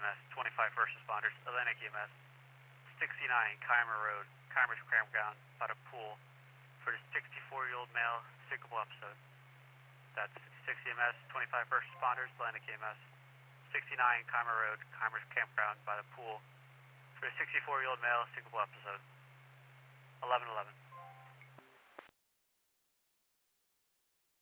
EMS, 25 first responders, Atlantic EMS, 69 Keimer Road, Keimer's campground, by the pool, for the 64-year-old male, sinkable episode. That's 56 EMS, 25 first responders, Atlantic EMS, 69 Keimer Road, Keimer's campground, by the pool, for the 64-year-old male, sinkable episode. 1111.